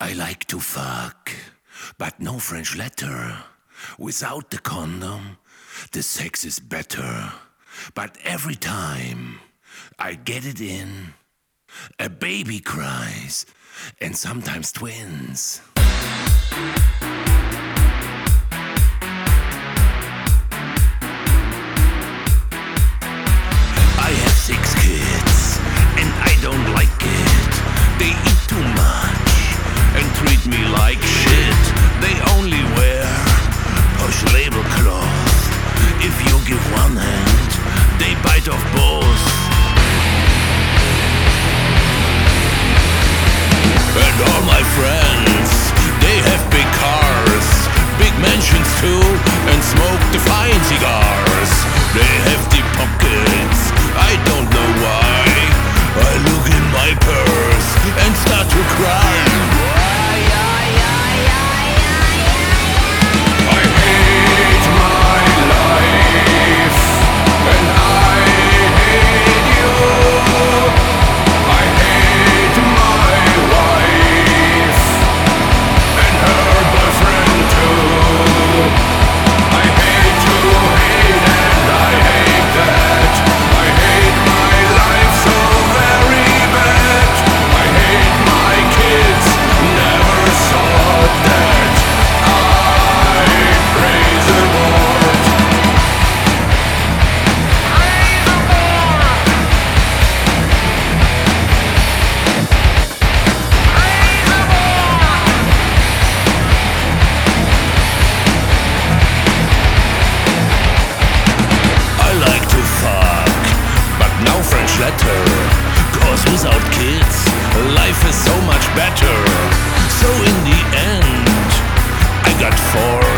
I like to fuck, but no French letter. Without the condom, the sex is better. But every time I get it in, a baby cries, and sometimes twins. I have 6 kids, and I don't like it. They eat too much and treat me like shit. They only wear posh label cloth. If you give one hand, they bite off both. And all my friends, they have big cars, big mansions too, and smoke the fine cigars. They have deep pockets, I don't know why. I look in my purse and start to cry. I hate my life, and I hate you. I hate my wife, and her boyfriend too. I hate to hate, and I hate that. I hate my life so very bad. I hate my kids, never saw that. I praise the Lord. I like to fuck, but no French letter. 'Cause without kids, life is so much better. So in the end, I got 4